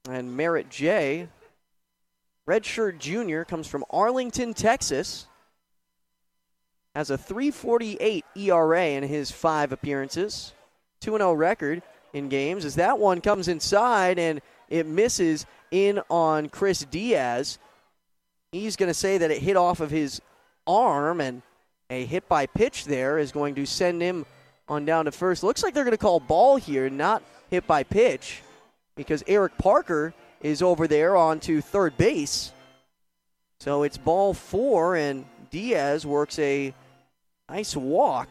And Merritt J., redshirt junior, comes from Arlington, Texas. Has a 3.48 ERA in his 5 appearances. 2-0 record in games. As that one comes inside and it misses in on Chris Diaz. He's going to say that it hit off of his arm, and a hit by pitch there is going to send him on down to first. Looks like they're going to call ball here, not hit by pitch, because Eric Parker is over there onto third base. So it's ball 4, and Diaz works a nice walk.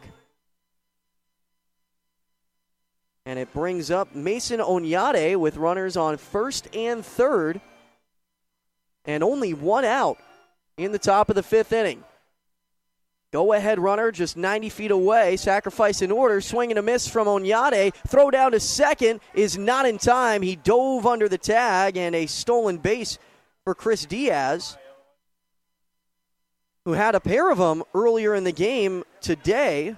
And it brings up Mason Onyate with runners on first and third. And only 1 out in the top of the 5th inning. Go-ahead runner just 90 feet away. Sacrifice in order. Swing and a miss from Onyate. Throw down to second is not in time. He dove under the tag, and a stolen base for Chris Diaz, who had a pair of them earlier in the game today.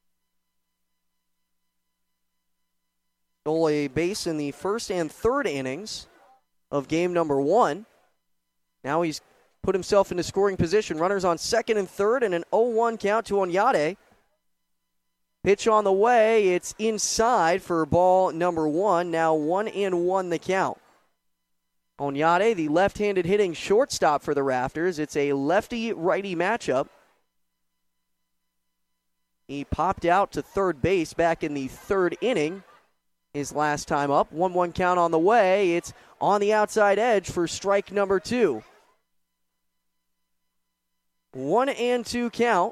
Stole a base in the first and third innings of game number 1. Now he's put himself into scoring position. Runners on second and third, and an 0-1 count to Onyate. Pitch on the way. It's inside for ball number 1. Now 1-1 the count. Onyate, the left-handed hitting shortstop for the Rafters. It's a lefty-righty matchup. He popped out to third base back in the 3rd inning. His last time up. 1-1 count on the way. It's on the outside edge for strike number 2. 1-2 count.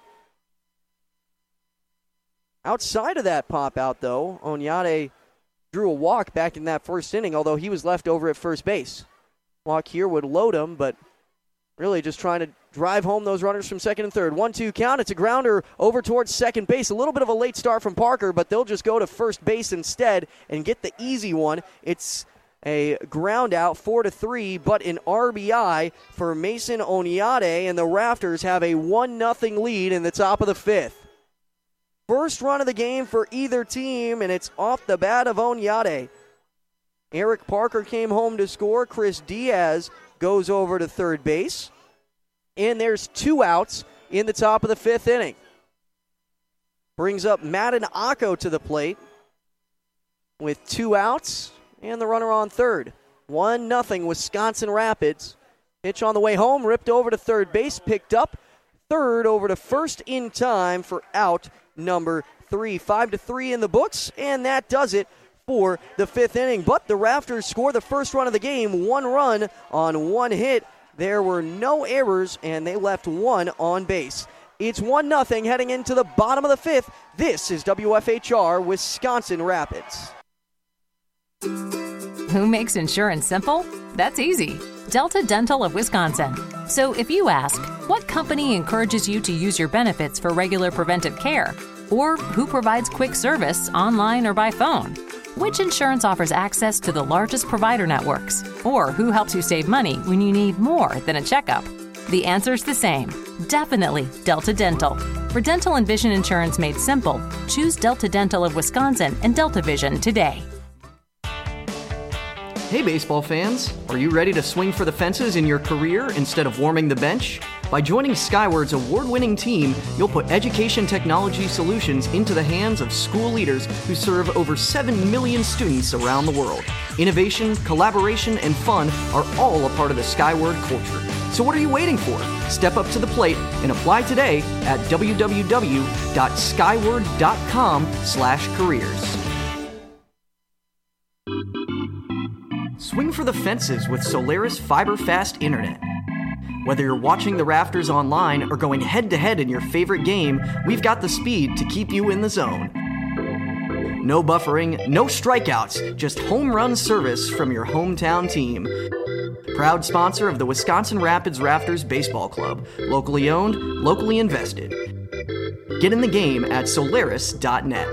Outside of that pop out, though, Onyate drew a walk back in that first inning, although he was left over at first base. Walk here would load him, but really just trying to drive home those runners from second and third. 1-2 count. It's a grounder over towards second base. A little bit of a late start from Parker, but they'll just go to first base instead and get the easy one. It's a ground out, 4-3, but an RBI for Mason Onyate, and the Rafters have a 1-0 lead in the top of the 5th. First run of the game for either team, and it's off the bat of Onyate. Eric Parker came home to score. Chris Diaz goes over to third base. And there's 2 outs in the top of the 5th inning. Brings up Madden Akko to the plate with 2 outs and the runner on third. 1-0 Wisconsin Rapids. Pitch on the way home, ripped over to third base, picked up. Third over to first in time for out number 3. 5-3 in the books, and that does it for the 5th inning. But the Rafters score the first run of the game, 1 run on 1 hit. There were no errors, and they left 1 on base. It's 1-0 heading into the bottom of the 5th. This is WFHR Wisconsin Rapids. Who makes insurance simple? That's easy. Delta Dental of Wisconsin. So if you ask, what company encourages you to use your benefits for regular preventive care? Or who provides quick service online or by phone? Which insurance offers access to the largest provider networks? Or who helps you save money when you need more than a checkup? The answer's the same. Definitely Delta Dental. For dental and vision insurance made simple, choose Delta Dental of Wisconsin and Delta Vision today. Hey baseball fans, are you ready to swing for the fences in your career instead of warming the bench? By joining Skyward's award-winning team, you'll put education technology solutions into the hands of school leaders who serve over 7 million students around the world. Innovation, collaboration, and fun are all a part of the Skyward culture. So what are you waiting for? Step up to the plate and apply today at www.skyward.com/careers. Swing for the fences with Solaris Fiber-Fast Internet. Whether you're watching the Rafters online or going head-to-head in your favorite game, we've got the speed to keep you in the zone. No buffering, no strikeouts, just home run service from your hometown team. Proud sponsor of the Wisconsin Rapids Rafters Baseball Club. Locally owned, locally invested. Get in the game at Solaris.net.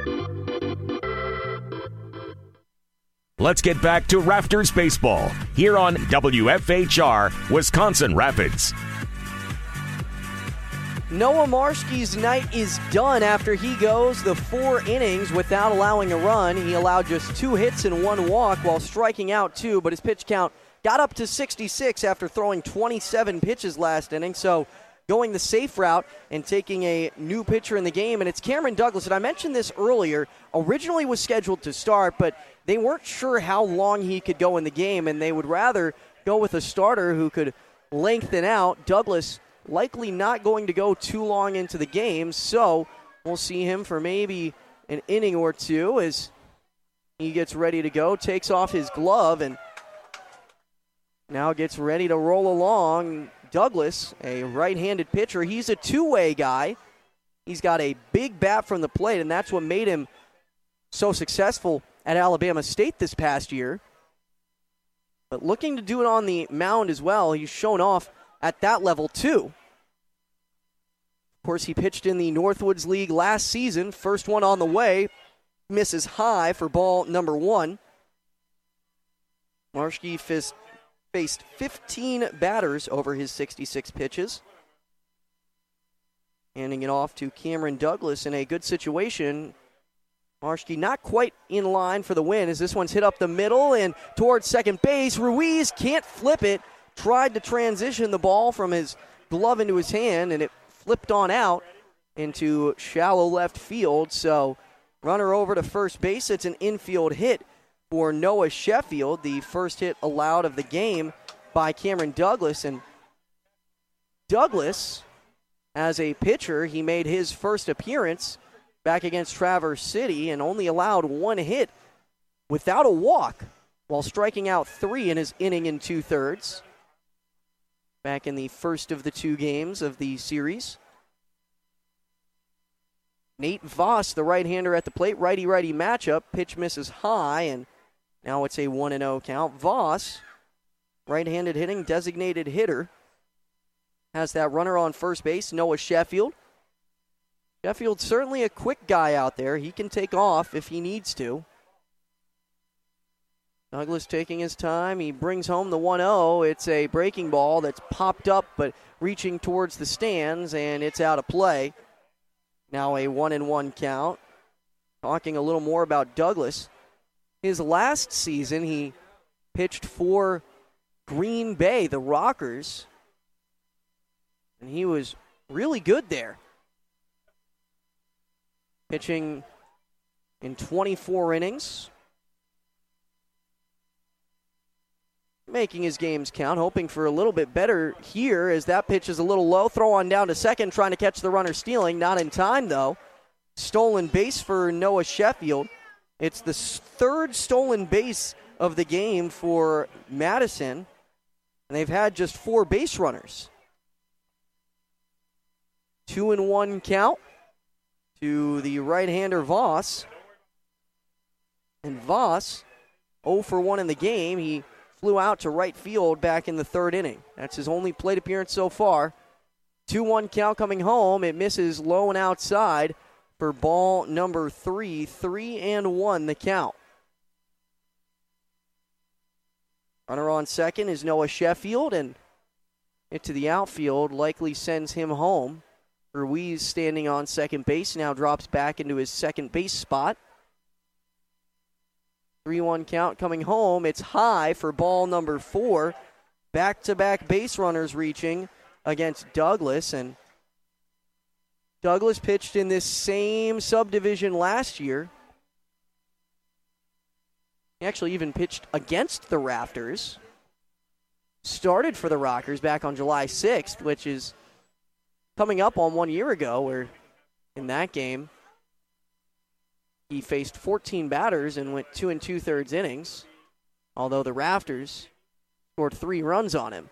Let's get back to Rafters Baseball here on WFHR Wisconsin Rapids. Noah Marshke's night is done after he goes the 4 innings without allowing a run. He allowed just 2 hits and 1 walk while striking out 2, but his pitch count got up to 66 after throwing 27 pitches last inning. So going the safe route and taking a new pitcher in the game, and it's Cameron Douglas. And I mentioned this earlier, originally was scheduled to start, but they weren't sure how long he could go in the game, and they would rather go with a starter who could lengthen out. Douglas likely not going to go too long into the game, so we'll see him for maybe an inning or two as he gets ready to go, takes off his glove, and now gets ready to roll along. Douglas, a right-handed pitcher, he's a two-way guy. He's got a big bat from the plate, and that's what made him so successful at Alabama State this past year. But looking to do it on the mound as well. He's shown off at that level too. Of course, he pitched in the Northwoods League last season. First one on the way, misses high for ball number 1. Marshke faced 15 batters over his 66 pitches. Handing it off to Cameron Douglas in a good situation. Marshke not quite in line for the win as this one's hit up the middle and towards second base. Ruiz can't flip it. Tried to transition the ball from his glove into his hand, and it flipped on out into shallow left field. So runner over to first base. It's an infield hit for Noah Sheffield, the first hit allowed of the game by Cameron Douglas. And Douglas, as a pitcher, he made his first appearance back against Traverse City and only allowed 1 hit without a walk while striking out 3 in his inning and 2/3. Back in the first of the 2 games of the series. Nate Voss, the right-hander at the plate, righty-righty matchup. Pitch misses high, and now it's a 1-0 count. Voss, right-handed hitting, designated hitter, has that runner on first base, Noah Sheffield. Sheffield's certainly a quick guy out there. He can take off if he needs to. Douglas taking his time. He brings home the 1-0. It's a breaking ball that's popped up but reaching towards the stands, and it's out of play. Now a 1-1 count. Talking a little more about Douglas. His last season, he pitched for Green Bay, the Rockers, and he was really good there. Pitching in 24 innings. Making his games count, hoping for a little bit better here as that pitch is a little low. Throw on down to second, trying to catch the runner stealing. Not in time, though. Stolen base for Noah Sheffield. It's the 3rd stolen base of the game for Madison, and they've had just 4 base runners. 2-1 count to the right-hander Voss. And Voss, 0 for 1 in the game. He flew out to right field back in the 3rd inning. That's his only plate appearance so far. 2-1 count coming home. It misses low and outside for ball number 3. 3-1 the count. Runner on second is Noah Sheffield, and it to the outfield likely sends him home. Ruiz standing on second base now drops back into his second base spot. 3-1 count coming home. It's high for ball number 4. Back-to-back base runners reaching against Douglas. And Douglas pitched in this same subdivision last year. He actually even pitched against the Rafters. Started for the Rockers back on July 6th, which is coming up on 1 year ago, where in that game he faced 14 batters and went 2 2/3 innings, although the Rafters scored 3 runs on him.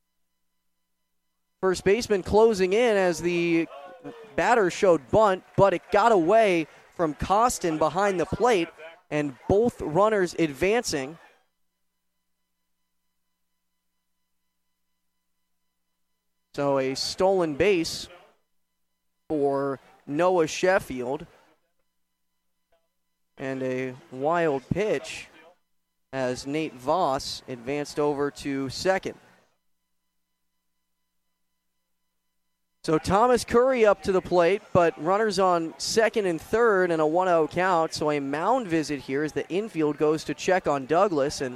First baseman closing in as the batter showed bunt, but it got away from Costin behind the plate, and both runners advancing. So a stolen base for Noah Sheffield. And a wild pitch as Nate Voss advanced over to second. So Thomas Curry up to the plate, but runners on second and third and a 1-0 count. So a mound visit here as the infield goes to check on Douglas. And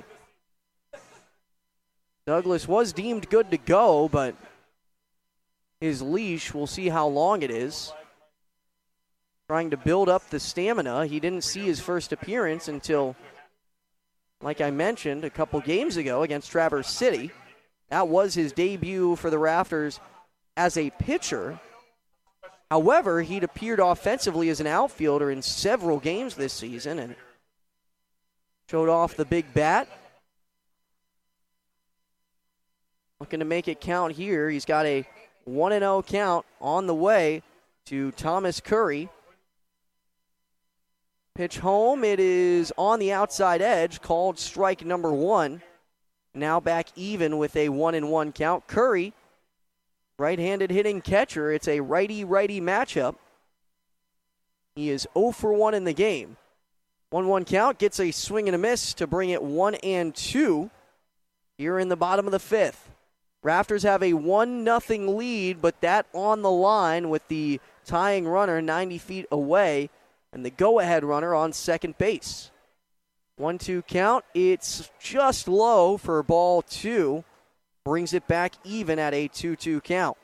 Douglas was deemed good to go, but his leash, we'll see how long it is. Trying to build up the stamina. He didn't see his first appearance until, like I mentioned, a couple games ago against Traverse City. That was his debut for the Rafters as a pitcher. However, he'd appeared offensively as an outfielder in several games this season and showed off the big bat. Looking to make it count here. He's got a 1-0 count on the way to Thomas Curry. Pitch home. It is on the outside edge, called strike number 1. Now back even with a 1-1 count. Curry, right-handed hitting catcher. It's a righty-righty matchup. He is 0 for 1 in the game. 1-1 count, gets a swing and a miss to bring it 1-2 here in the bottom of the 5th. Rafters have a 1-0 lead, but that on the line with the tying runner 90 feet away and the go-ahead runner on second base. 1-2 count. It's just low for ball 2. Brings it back even at a 2-2 count.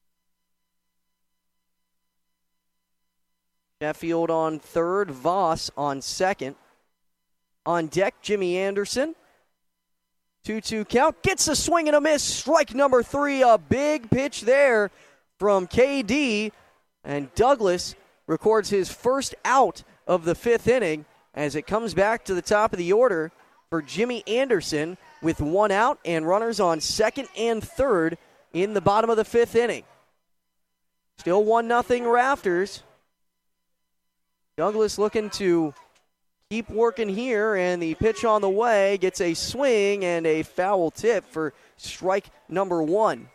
Sheffield on third, Voss on second. On deck, Jimmy Anderson. 2-2 count. Gets a swing and a miss. Strike number 3. A big pitch there from KD. And Douglas records his first out of the 5th inning as it comes back to the top of the order for Jimmy Anderson with 1 out and runners on second and third in the bottom of the 5th inning. Still 1-0 Rafters. Douglas looking to keep working here, and the pitch on the way gets a swing and a foul tip for strike number 1.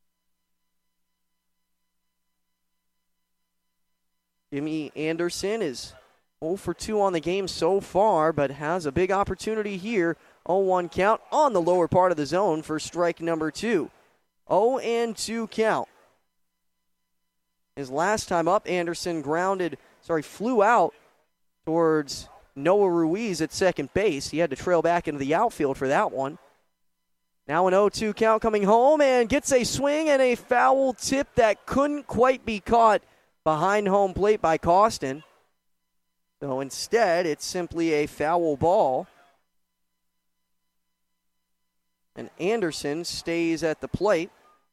Jimmy Anderson is 0 for 2 on the game so far, but has a big opportunity here. 0-1 count on the lower part of the zone for strike number 2. 0-2 count. His last time up, Anderson flew out towards Noah Ruiz at second base. He had to trail back into the outfield for that one. Now an 0-2 count coming home and gets a swing and a foul tip that couldn't quite be caught behind home plate by Costin. So instead, it's simply a foul ball. And Anderson stays at the plate.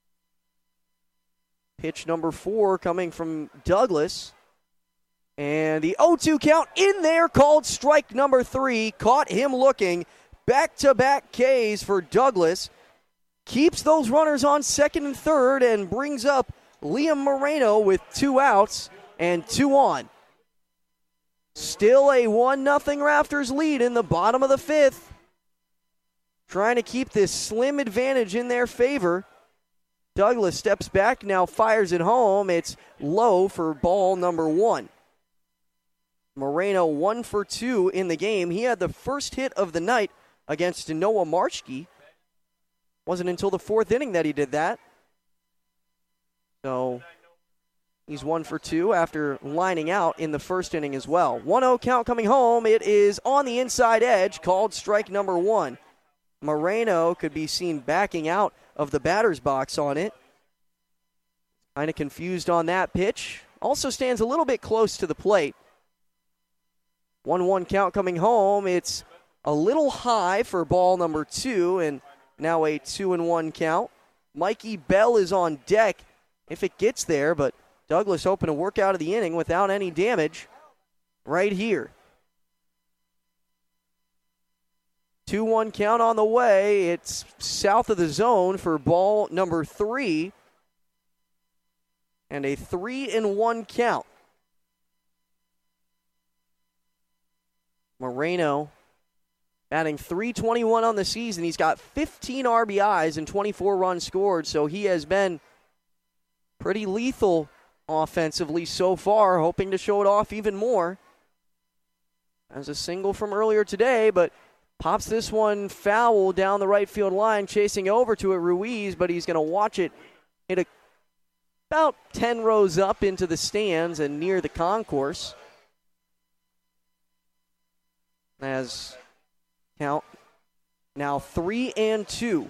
Pitch number 4 coming from Douglas. And the 0-2 count in there, called strike number 3. Caught him looking. Back-to-back Ks for Douglas. Keeps those runners on second and third and brings up Liam Moreno with 2 outs and 2 on. Still a 1-0 Rafters lead in the bottom of the 5th. Trying to keep this slim advantage in their favor. Douglas steps back, now fires it home. It's low for ball number 1. Moreno 1 for 2 in the game. He had the first hit of the night against Noah Marchke. Wasn't until the 4th inning that he did that. So he's 1 for 2 after lining out in the first inning as well. 1-0 count coming home. It is on the inside edge, called strike number 1. Moreno could be seen backing out of the batter's box on it. Kind of confused on that pitch. Also stands a little bit close to the plate. 1-1 count coming home. It's a little high for ball number 2, and now a 2-1 count. Mikey Bell is on deck if it gets there, but Douglas hoping to work out of the inning without any damage right here. 2-1 count on the way. It's south of the zone for ball number 3. And a 3-1 count. Moreno batting .321 on the season. He's got 15 RBIs and 24 runs scored, so he has been pretty lethal offensively so far, hoping to show it off even more. As a single from earlier today, but pops this one foul down the right field line, chasing over to it, Ruiz, but he's going to watch it hit about 10 rows up into the stands and near the concourse. As count now 3-2.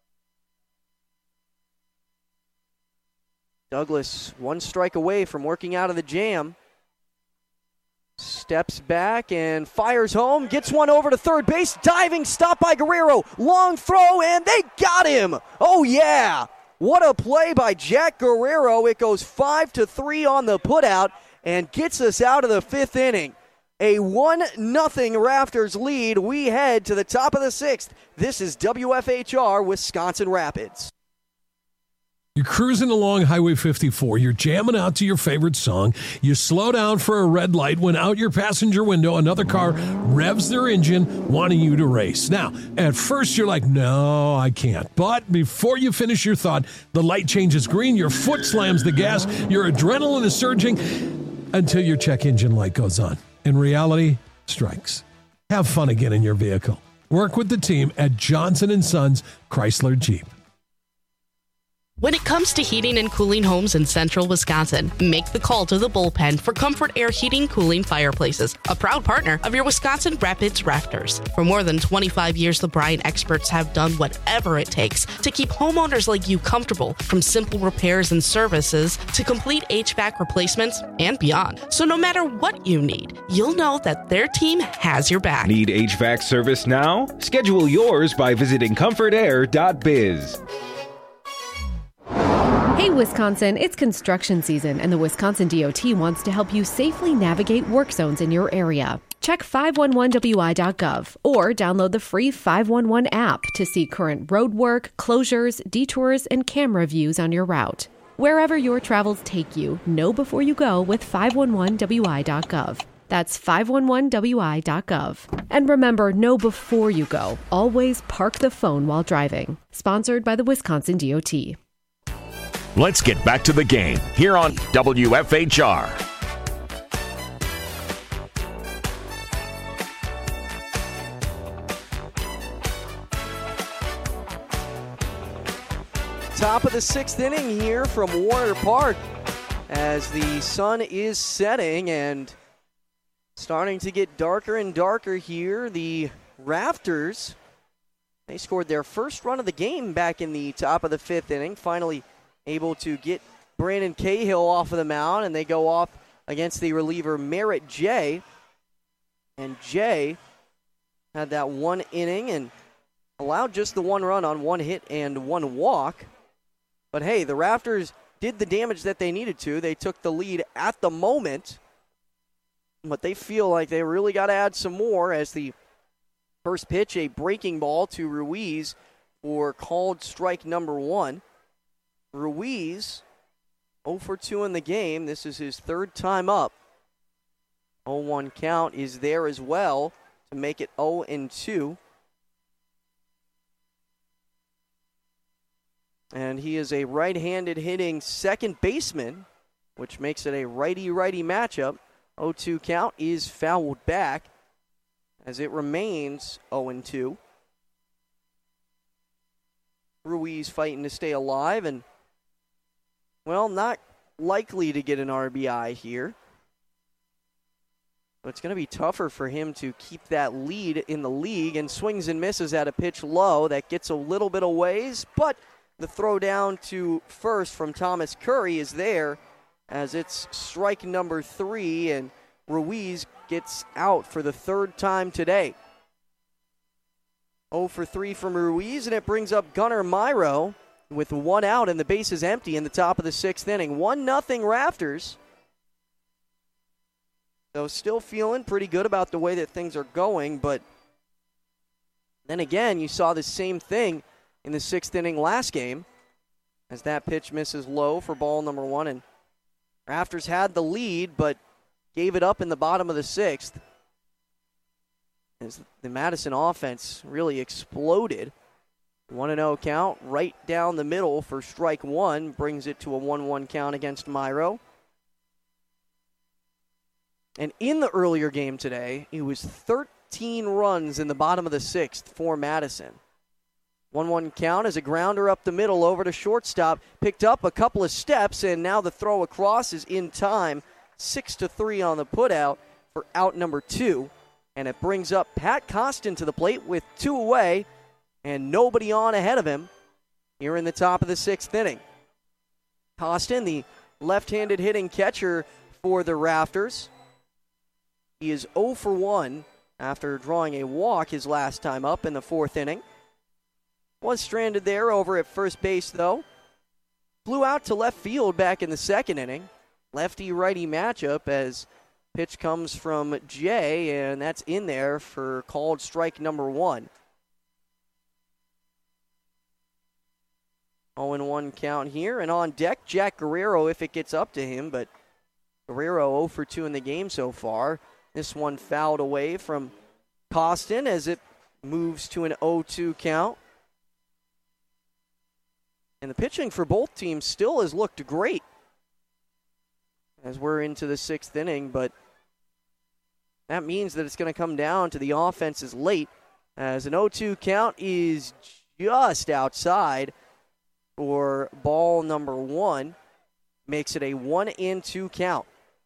Douglas one strike away from working out of the jam. Steps back and fires home. Gets one over to third base. Diving stop by Guerrero. Long throw, and they got him. Oh, yeah. What a play by Jack Guerrero. It goes 5-3 on the putout and gets us out of the fifth inning. A 1-0 Raptors lead. We head to the top of the sixth. This is WFHR Wisconsin Rapids. You're cruising along Highway 54. You're jamming out to your favorite song. You slow down for a red light when out your passenger window, another car revs their engine, wanting you to race. Now, at first you're like, no, I can't. But before you finish your thought, the light changes green, your foot slams the gas, your adrenaline is surging until your check engine light goes on. And reality strikes. Have fun again in your vehicle. Work with the team at Johnson & Sons Chrysler Jeep. When it comes to heating and cooling homes in central Wisconsin, make the call to the bullpen for Comfort Air Heating Cooling Fireplaces, a proud partner of your Wisconsin Rapids Rafters. For more than 25 years, the Bryan experts have done whatever it takes to keep homeowners like you comfortable, from simple repairs and services to complete HVAC replacements and beyond. So no matter what you need, you'll know that their team has your back. Need HVAC service now? Schedule yours by visiting comfortair.biz. Hey, Wisconsin, it's construction season, and the Wisconsin DOT wants to help you safely navigate work zones in your area. Check 511wi.gov or download the free 511 app to see current road work, closures, detours, and camera views on your route. Wherever your travels take you, know before you go with 511wi.gov. That's 511wi.gov. And remember, know before you go. Always park the phone while driving. Sponsored by the Wisconsin DOT. Let's get back to the game here on WFHR. Top of the sixth inning here from Warner Park as the sun is setting and starting to get darker and darker here. The Rafters, they scored their first run of the game back in the top of the fifth inning, finally able to get Brandon Cahill off of the mound, and they go off against the reliever Merritt Jay. And Jay had that one inning and allowed just the one run on one hit and one walk. But hey, the Rafters did the damage that they needed to. They took the lead at the moment, but they feel like they really got to add some more as the first pitch, a breaking ball to Ruiz for called strike number one. Ruiz, 0 for 2 in the game. This is his third time up. 0-1 count is there as well to make it 0-2. And he is a right-handed hitting second baseman, which makes it a righty-righty matchup. 0-2 count is fouled back as it remains 0-2. Ruiz fighting to stay alive and, well, not likely to get an RBI here. But it's going to be tougher for him to keep that lead in the league, and swings and misses at a pitch low. That gets a little bit of ways, but the throw down to first from Thomas Curry is there as it's strike number 3, and Ruiz gets out for the third time today. 0 for 3 from Ruiz, and it brings up Gunnar Myro with one out and the base is empty in the top of the sixth inning. 1-0 Rafters. So still feeling pretty good about the way that things are going, but then again, you saw the same thing in the sixth inning last game as that pitch misses low for ball number 1, and Rafters had the lead but gave it up in the bottom of the sixth as the Madison offense really exploded. 1-0 count right down the middle for strike 1 brings it to a 1-1 count against Myro. And in the earlier game today, it was 13 runs in the bottom of the sixth for Madison. 1-1 count as a grounder up the middle over to shortstop. Picked up a couple of steps, and now the throw across is in time. 6-3 on the putout for out number 2. And it brings up Pat Costin to the plate with 2 away and nobody on ahead of him here in the top of the 6th inning. Costin, the left-handed hitting catcher for the Rafters. He is 0 for 1 after drawing a walk his last time up in the 4th inning. Was stranded there over at first base, though. Flew out to left field back in the 2nd inning. Lefty-righty matchup as pitch comes from Jay, and that's in there for called strike number 1. 0-1 count here, and on deck, Jack Guerrero if it gets up to him, but Guerrero 0 for 2 in the game so far. This one fouled away from Costin as it moves to an 0-2 count. And the pitching for both teams still has looked great as we're into the 6th inning, but that means that it's going to come down to the offenses late as an 0-2 count is just outside for ball number 1. Makes it a 1-2 count.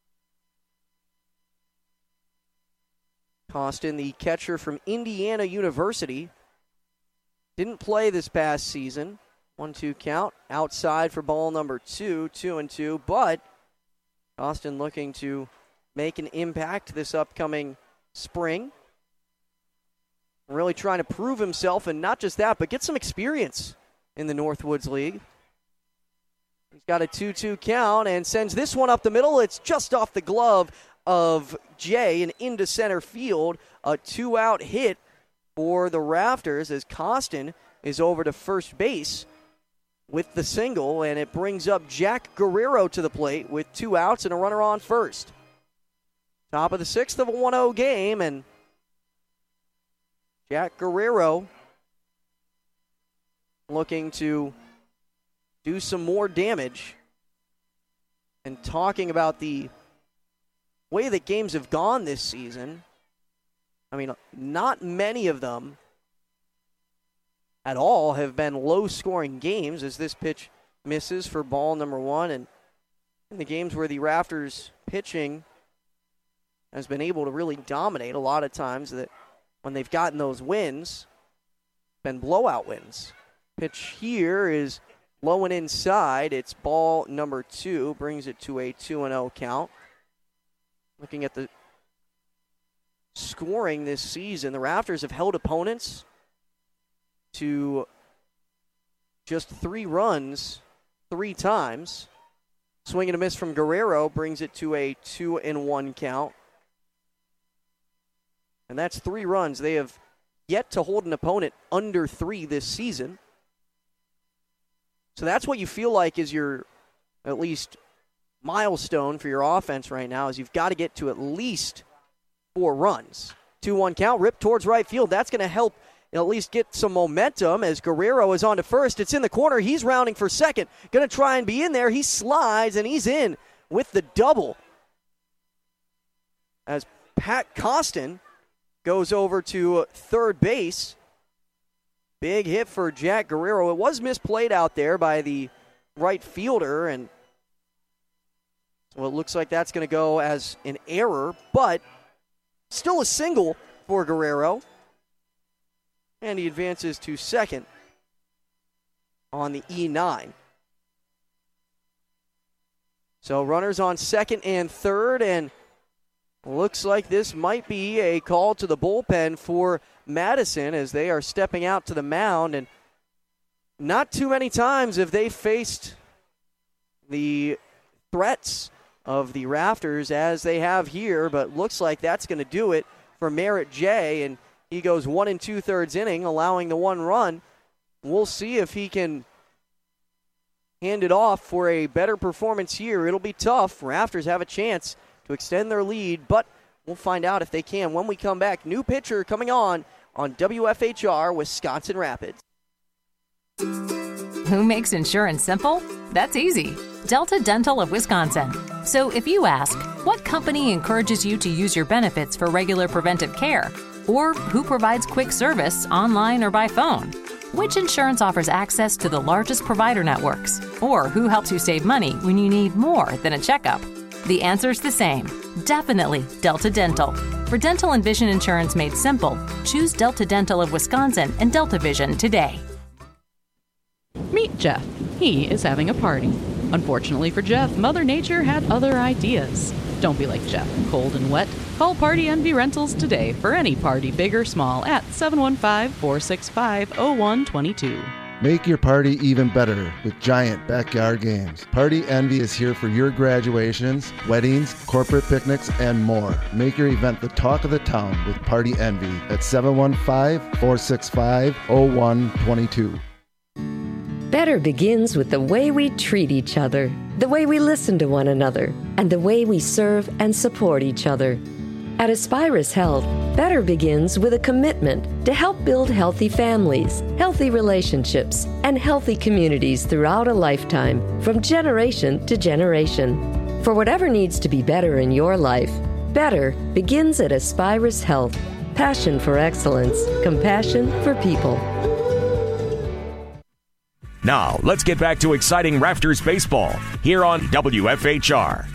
Costin, the catcher from Indiana University, didn't play this past season. 1-2 count, outside for ball number 2, 2-2, but Costin looking to make an impact this upcoming spring. Really trying to prove himself, and not just that, but get some experience in the Northwoods League. He's got a 2-2 count and sends this one up the middle. It's just off the glove of Jay and into center field. A 2-out hit for the Rafters as Costin is over to first base with the single, and it brings up Jack Guerrero to the plate with 2 outs and a runner on first. Top of the 6th of a 1-0 game, and Jack Guerrero looking to do some more damage. And talking about the way that games have gone this season, I mean, not many of them at all have been low-scoring games as this pitch misses for ball number 1. And in the games where the Rafters pitching has been able to really dominate, a lot of times that when they've gotten those wins, been blowout wins. Pitch here is low and inside. It's ball number 2, brings it to a 2-0 count. Looking at the scoring this season, the Rafters have held opponents to just 3 runs 3 times. Swing and a miss from Guerrero brings it to a 2-1 count. And that's 3 runs. They have yet to hold an opponent under 3 this season. So that's what you feel like is your, at least, milestone for your offense right now, is you've got to get to at least 4 runs. 2-1 count, ripped towards right field. That's going to help at least get some momentum as Guerrero is on to first. It's in the corner. He's rounding for second. Going to try and be in there. He slides, and he's in with the double. As Pat Costin goes over to third base. Big hit for Jack Guerrero. It was misplayed out there by the right fielder, and well, it looks like that's going to go as an error, but still a single for Guerrero. And he advances to second on the E9. So runners on second and third, and looks like this might be a call to the bullpen for Madison as they are stepping out to the mound. And not too many times have they faced the threats of the Rafters as they have here, but looks like that's going to do it for Merritt Jay, and he goes 1 2/3 inning, allowing the 1 run. We'll see if he can hand it off for a better performance here. It'll be tough. Rafters have a chance to extend their lead, but we'll find out if they can when we come back. New pitcher coming on WFHR Wisconsin Rapids. Who makes insurance simple? That's easy. Delta Dental of Wisconsin. So if you ask, what company encourages you to use your benefits for regular preventive care? Or who provides quick service online or by phone? Which insurance offers access to the largest provider networks? Or who helps you save money when you need more than a checkup? The answer's the same. Definitely Delta Dental. For dental and vision insurance made simple, choose Delta Dental of Wisconsin and Delta Vision today. Meet Jeff. He is having a party. Unfortunately for Jeff, Mother Nature had other ideas. Don't be like Jeff, cold and wet. Call Party Envy Rentals today for any party, big or small, at 715-465-0122. Make your party even better with giant backyard games. Party Envy is here for your graduations, weddings, corporate picnics, and more. Make your event the talk of the town with Party Envy at 715-465-0122. Better begins with the way we treat each other, the way we listen to one another, and the way we serve and support each other. At Aspirus Health, better begins with a commitment to help build healthy families, healthy relationships, and healthy communities throughout a lifetime, from generation to generation. For whatever needs to be better in your life, better begins at Aspirus Health. Passion for excellence, compassion for people. Now, let's get back to exciting Rafters baseball here on WFHR.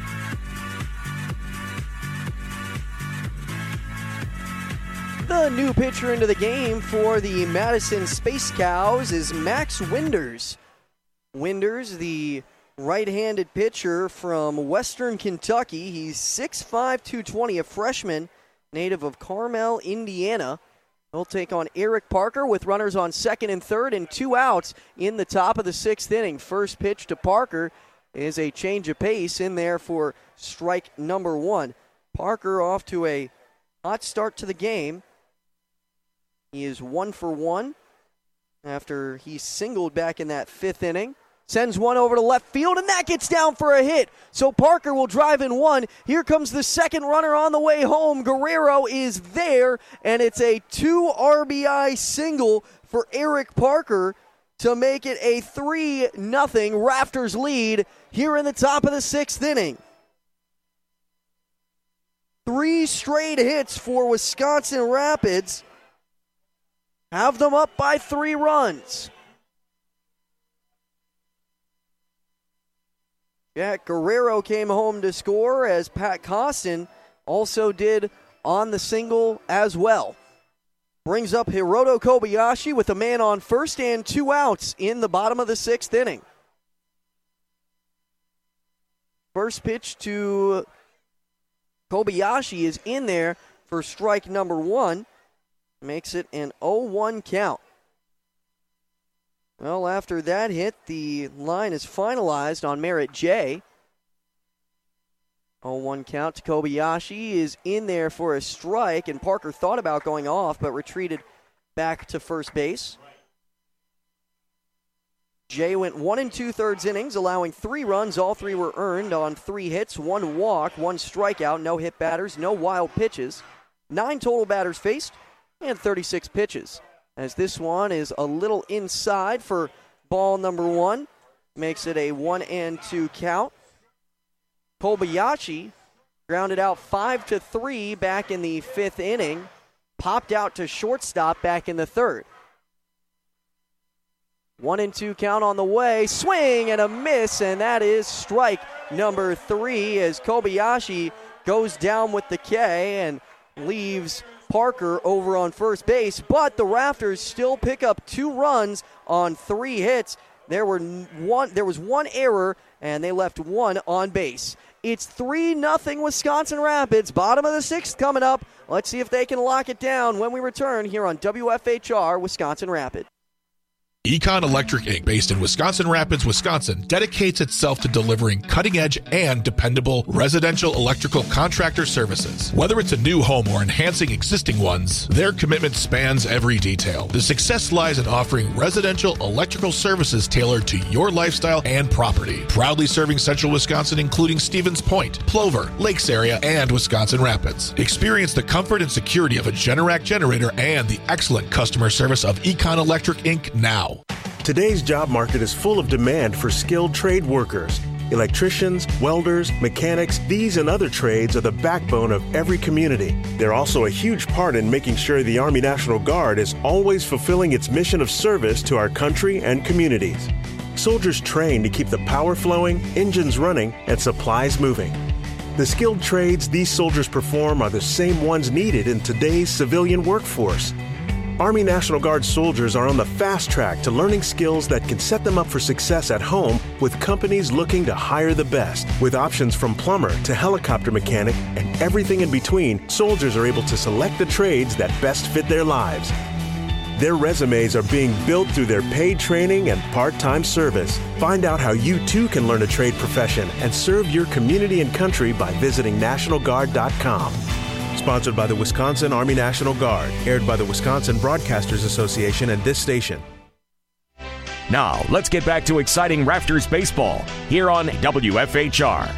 The new pitcher into the game for the Madison Space Cows is Max Winders. Winders, the right-handed pitcher from Western Kentucky. He's 6'5", 220, a freshman, native of Carmel, Indiana. He'll take on Eric Parker with runners on second and third and 2 outs in the top of the 6th inning. First pitch to Parker is a change of pace in there for strike number 1. Parker off to a hot start to the game. He is 1 for 1 after he singled back in that 5th inning. Sends one over to left field, and that gets down for a hit. So Parker will drive in one. Here comes the second runner on the way home. Guerrero is there, and it's a 2 RBI single for Eric Parker to make it a 3-0 Rafters lead here in the top of the 6th inning. 3 straight hits for Wisconsin Rapids have them up by 3 runs. Jack Guerrero came home to score, as Pat Costin also did on the single as well. Brings up Hiroto Kobayashi with a man on first and 2 outs in the bottom of the 6th inning. First pitch to Kobayashi is in there for strike number 1. Makes it an 0-1 count. Well, after that hit, the line is finalized on Merritt J. 0-1 count to Kobayashi is in there for a strike, and Parker thought about going off but retreated back to first base. Jay went 1 2/3 innings, allowing 3 runs. All 3 were earned on 3 hits, 1 walk, 1 strikeout, no hit batters, no wild pitches. 9 total batters faced and 36 pitches. As this one is a little inside for ball number 1. Makes it a 1-2 count. Kobayashi grounded out 5-3 back in the 5th inning. Popped out to shortstop back in the 3rd. 1-2 count on the way. Swing and a miss, and that is strike number 3 as Kobayashi goes down with the K and leaves Parker over on first base, but the Rafters still pick up 2 runs on 3 hits. There was 1 error, and they left 1 on base. It's 3-0 Wisconsin Rapids. Bottom of the 6th coming up. Let's see if they can lock it down when we return here on WFHR Wisconsin Rapids. Econ Electric Inc., based in Wisconsin Rapids, Wisconsin, dedicates itself to delivering cutting-edge and dependable residential electrical contractor services. Whether it's a new home or enhancing existing ones, their commitment spans every detail. The success lies in offering residential electrical services tailored to your lifestyle and property. Proudly serving central Wisconsin, including Stevens Point, Plover, Lakes area, and Wisconsin Rapids. Experience the comfort and security of a Generac generator and the excellent customer service of Econ Electric Inc. now. Today's job market is full of demand for skilled trade workers. Electricians, welders, mechanics, these and other trades are the backbone of every community. They're also a huge part in making sure the Army National Guard is always fulfilling its mission of service to our country and communities. Soldiers train to keep the power flowing, engines running, and supplies moving. The skilled trades these soldiers perform are the same ones needed in today's civilian workforce. Army National Guard soldiers are on the fast track to learning skills that can set them up for success at home with companies looking to hire the best. With options from plumber to helicopter mechanic and everything in between, soldiers are able to select the trades that best fit their lives. Their resumes are being built through their paid training and part-time service. Find out how you too can learn a trade profession and serve your community and country by visiting NationalGuard.com. Sponsored by the Wisconsin Army National Guard. Aired by the Wisconsin Broadcasters Association and this station. Now, let's get back to exciting Rafters baseball here on WFHR.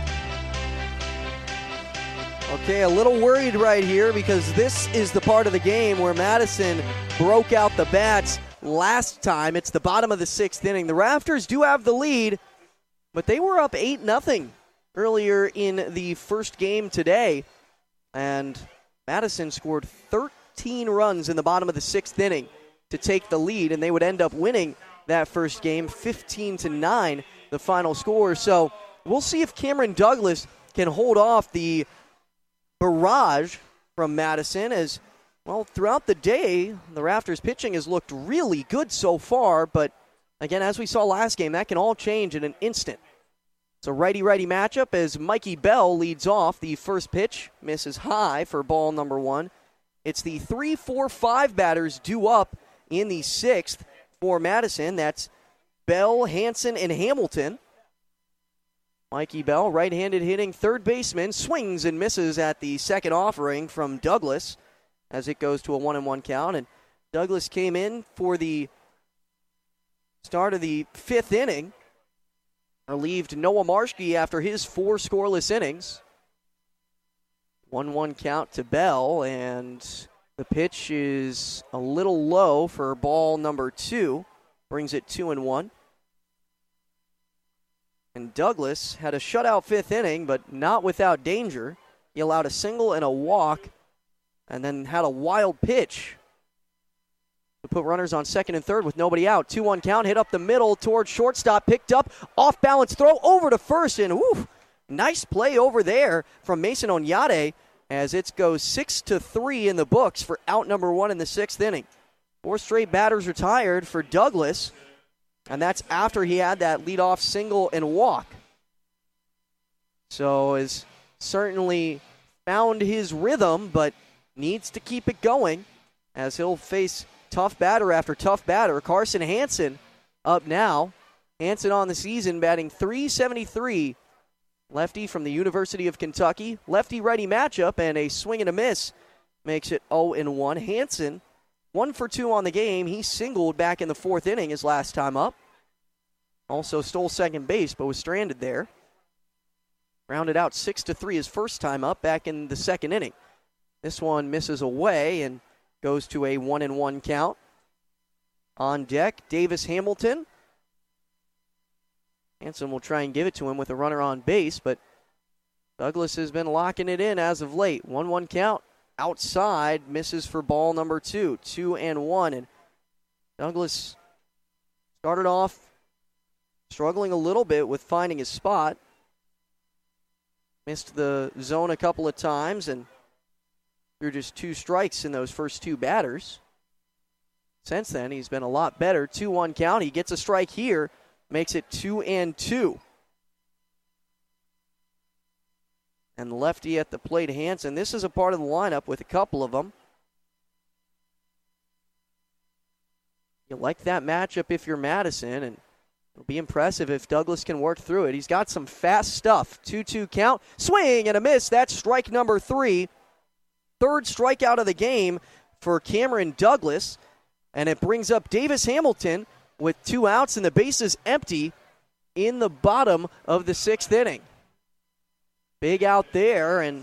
Okay, a little worried right here because this is the part of the game where Madison broke out the bats last time. It's the bottom of the 6th inning. The Rafters do have the lead, but they were up 8-0 earlier in the first game today. And Madison scored 13 runs in the bottom of the 6th inning to take the lead, and they would end up winning that first game 15-9, the final score. So we'll see if Cameron Douglas can hold off the barrage from Madison. As well, throughout the day, the Rafters pitching has looked really good so far, but again, as we saw last game, that can all change in an instant. It's a righty-righty matchup as Mikey Bell leads off. The first pitch misses high for ball number 1. It's the 3, 4, 5 batters due up in the 6th for Madison. That's Bell, Hansen, and Hamilton. Mikey Bell, right-handed hitting third baseman, swings and misses at the second offering from Douglas as it goes to a 1-1 count. And Douglas came in for the start of the 5th inning. Relieved Noah Marshke after his 4 scoreless innings. 1-1 count to Bell, and the pitch is a little low for ball number 2. Brings it 2-1. And Douglas had a shutout 5th inning, but not without danger. He allowed a single and a walk, and then had a wild pitch to put runners on second and third with nobody out. 2-1 count, hit up the middle towards shortstop, picked up, off-balance throw over to first, and nice play over there from Mason Onyate as it goes 6-3 in the books for out number 1 in the 6th inning. 4 straight batters retired for Douglas, and that's after he had that leadoff single and walk. So has certainly found his rhythm, but needs to keep it going as he'll face tough batter after tough batter. Carson Hansen up now. Hansen on the season batting .373. Lefty from the University of Kentucky. Lefty-righty matchup and a swing and a miss makes it 0-1. Hansen 1 for 2 on the game. He singled back in the 4th inning his last time up. Also stole second base but was stranded there. Rounded out 6-3 his first time up back in the 2nd inning. This one misses away and goes to a 1-1 count. On deck, Davis Hamilton. Hansen will try and give it to him with a runner on base, but Douglas has been locking it in as of late. 1-1 count. Outside, misses for ball number 2. 2-1. And Douglas started off struggling a little bit with finding his spot. Missed the zone a couple of times and threw just 2 strikes in those first 2 batters. Since then, he's been a lot better. 2-1 count. He gets a strike here, makes it 2-2. And lefty at the plate, Hansen. This is a part of the lineup with a couple of them. You like that matchup if you're Madison, and it'll be impressive if Douglas can work through it. He's got some fast stuff. 2-2 count. Swing and a miss. That's strike number 3. Third strikeout of the game for Cameron Douglas. And it brings up Davis Hamilton with 2 outs and the bases empty in the bottom of the 6th inning. Big out there, and,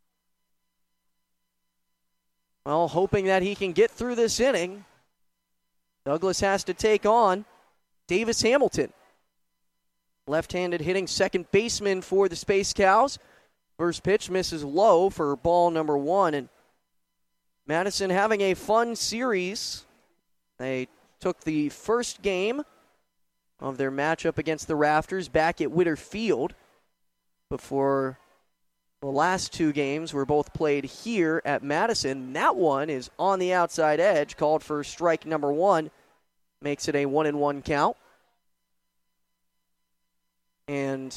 well, hoping that he can get through this inning. Douglas has to take on Davis Hamilton. left-handed hitting second baseman for the Space Cows. First pitch misses low for ball number 1. And Madison having a fun series. They took the first game of their matchup against the Rafters back at Witter Field before the last 2 games were both played here at Madison. That one is on the outside edge, called for strike number 1. Makes it a 1-1 count. And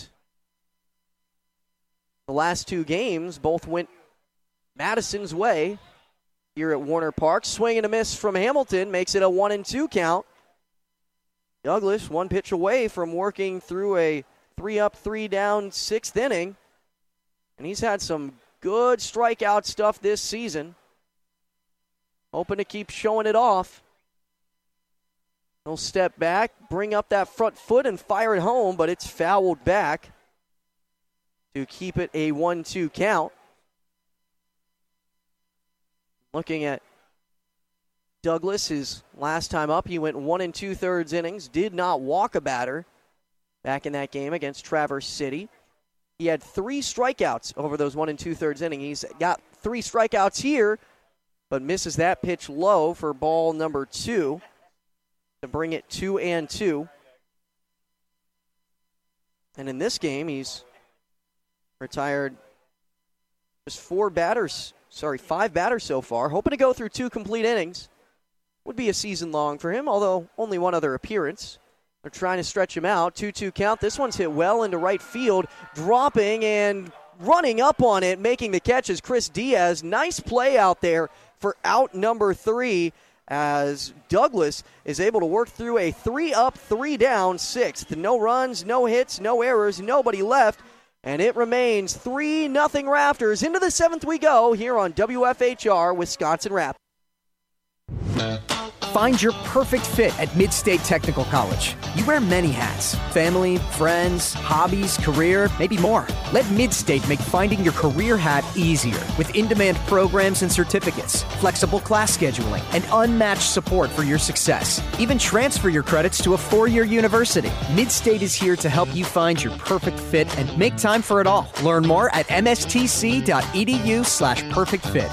the last 2 games both went Madison's way here at Warner Park. Swing and a miss from Hamilton makes it a 1-2 count. Douglas 1 pitch away from working through a 3-up, 3-down 6th inning. And he's had some good strikeout stuff this season. Hoping to keep showing it off. He'll step back, bring up that front foot, and fire it home, but it's fouled back to keep it a 1-2 count. Looking at Douglas, his last time up, he went 1 2/3 innings, did not walk a batter back in that game against Traverse City. He had 3 strikeouts over those 1 2/3 innings. He's got 3 strikeouts here, but misses that pitch low for ball number 2 to bring it 2-2. And in this game, he's retired just 5 batters so far. Hoping to go through 2 complete innings. Would be a season long for him, although only 1 other appearance. They're trying to stretch him out. 2-2 count. This one's hit well into right field. Dropping and running up on it, making the catch is Chris Diaz. Nice play out there for out number 3 as Douglas is able to work through a 3-up, 3-down 6th. No runs, no hits, no errors, nobody left. And it remains 3-0 Rafters. Into the 7th we go here on WFHR Wisconsin Rapids. Find your perfect fit at Mid-State Technical College. You wear many hats: family, friends, hobbies, career, maybe more. Let Mid-State make finding your career hat easier with in-demand programs and certificates, flexible class scheduling, and unmatched support for your success. Even transfer your credits to a 4-year university. Mid-State is here to help you find your perfect fit and make time for it all. Learn more at mstc.edu/perfectfit.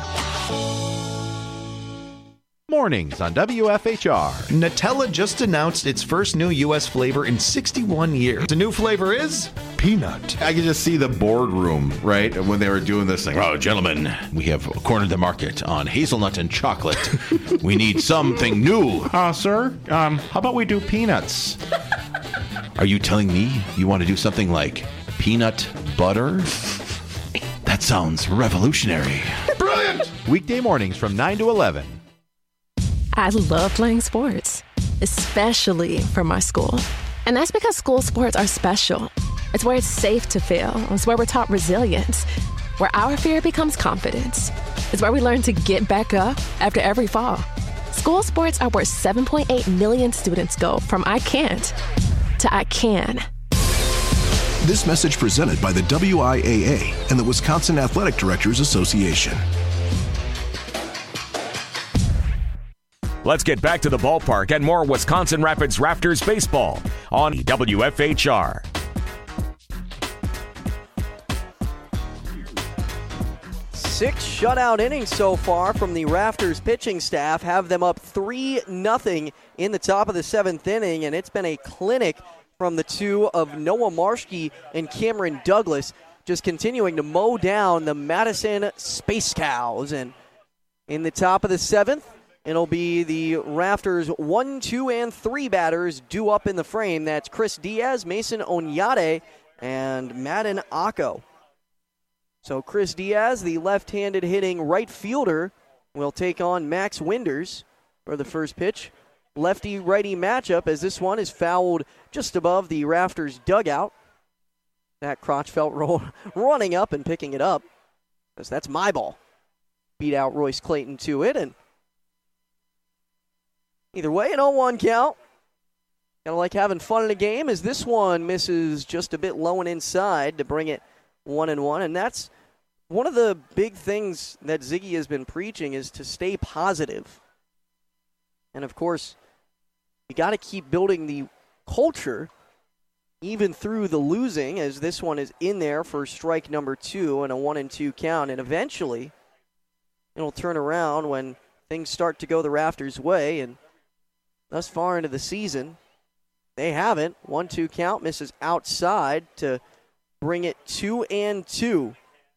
Mornings on WFHR. Nutella just announced its first new U.S. flavor in 61 years. The new flavor is peanut. I could just see the boardroom, right, when they were doing this thing. Oh, gentlemen, we have cornered the market on hazelnut and chocolate. We need something new. Sir, how about we do peanuts? Are you telling me you want to do something like peanut butter? That sounds revolutionary. Brilliant! Weekday mornings from 9 to 11. I love playing sports, especially for my school. And that's because school sports are special. It's where it's safe to fail. It's where we're taught resilience, where our fear becomes confidence. It's where we learn to get back up after every fall. School sports are where 7.8 million students go from I can't to I can. This message presented by the WIAA and the Wisconsin Athletic Directors Association. Let's get back to the ballpark and more Wisconsin Rapids Rafters baseball on WFHR. Six shutout innings so far from the Rafters pitching staff have them up 3-0 in the top of the 7th inning, and it's been a clinic from the 2 of Noah Marschke and Cameron Douglas, just continuing to mow down the Madison Space Cows. And in the top of the 7th, it'll be the Rafters 1, 2, and 3 batters due up in the frame. That's Chris Diaz, Mason Onyate, and Madden Akko. So Chris Diaz, the left-handed hitting right fielder, will take on Max Winders for the first pitch. Lefty-righty matchup as this one is fouled just above the Rafters dugout. Zach Crotchfeld running up and picking it up, because that's my ball. Beat out Royce Clayton to it, and either way, an 0-1 count. Kind of like having fun in a game as this one misses just a bit low and inside to bring it 1-1. And that's one of the big things that Ziggy has been preaching, is to stay positive. And, of course, you got to keep building the culture even through the losing, as this one is in there for strike number 2 and a 1-2 count. And eventually, it'll turn around when things start to go the Rafters' way. And thus far into the season, they haven't. 1-2 count, misses outside to bring it 2-2.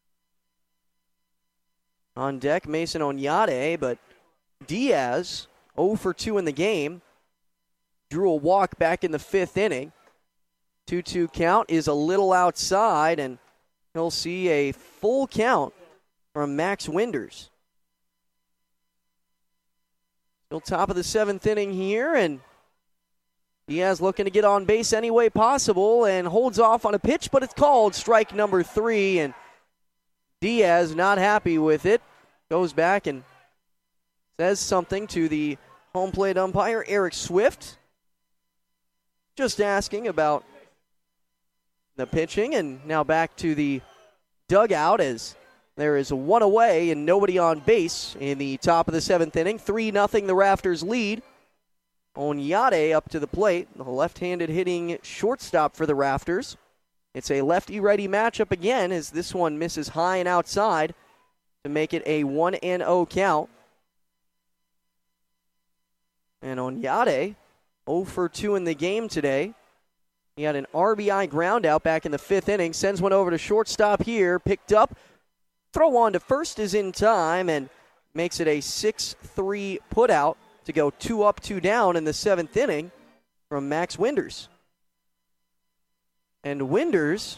On deck, Mason Onyate, but Diaz, 0 for 2 in the game, drew a walk back in the 5th inning. 2-2 count is a little outside, and he'll see a full count from Max Winders. Still top of the 7th inning here, and Diaz looking to get on base any way possible and holds off on a pitch, but it's called strike number 3, and Diaz not happy with it. Goes back and says something to the home plate umpire, Eric Swift. Just asking about the pitching, and now back to the dugout as there is one away and nobody on base in the top of the 7th inning. 3-0 the Rafters lead. Onyate up to the plate, the left-handed hitting shortstop for the Rafters. It's a lefty-righty matchup again as this one misses high and outside to make it a 1-0 count. And Onyate, 0 for 2 in the game today. He had an RBI ground out back in the 5th inning. Sends one over to shortstop here. Picked up. Throw on to first is in time and makes it a 6-3 putout to go 2 up, 2 down in the 7th inning from Max Winders. And Winders,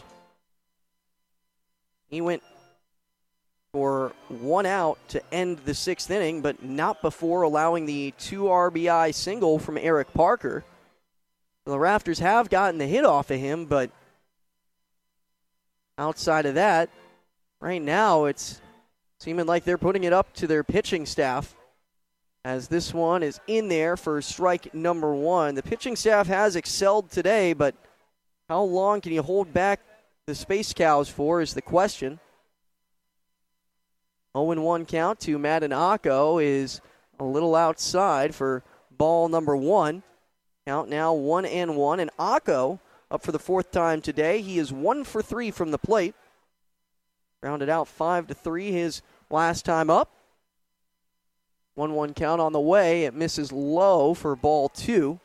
he went for 1 out to end the 6th inning, but not before allowing the 2 RBI single from Eric Parker. The Rafters have gotten the hit off of him, but outside of that, right now it's seeming like they're putting it up to their pitching staff as this one is in there for strike number 1. The pitching staff has excelled today, but how long can you hold back the Space Cows for is the question. 0-1 count to Madden Ako is a little outside for ball number 1. Count now 1-1, and Ako up for the 4th time today. He is 1 for 3 from the plate. Rounded out 5-3 his last time up. 1-1 count on the way. It misses low for ball 2.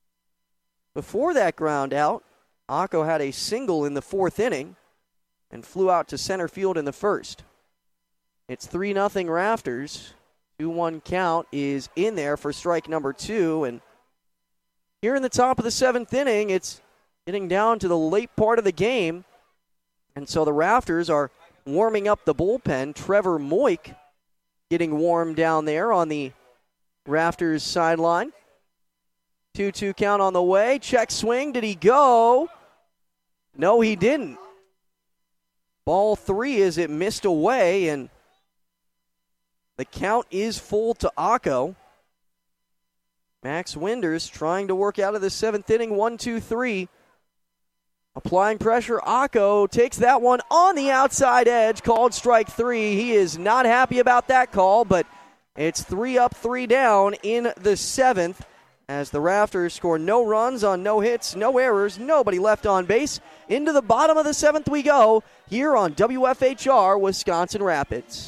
Before that ground out, Ako had a single in the 4th inning and flew out to center field in the 1st. It's 3-0 Rafters. 2-1 count is in there for strike number 2, and here in the top of the 7th inning, it's getting down to the late part of the game. And so the Rafters are warming up the bullpen. Trevor Moik getting warm down there on the Rafters sideline. 2-2 count on the way. Check swing. Did he go? No, he didn't. Ball 3 as it missed away, and the count is full to Ako. Max Winders trying to work out of the 7th inning, 1-2-3. Applying pressure, Ako takes that one on the outside edge, called strike 3. He is not happy about that call, but it's 3 up, 3 down in the 7th as the Rafters score no runs on no hits, no errors, nobody left on base. Into the bottom of the 7th we go here on WFHR Wisconsin Rapids.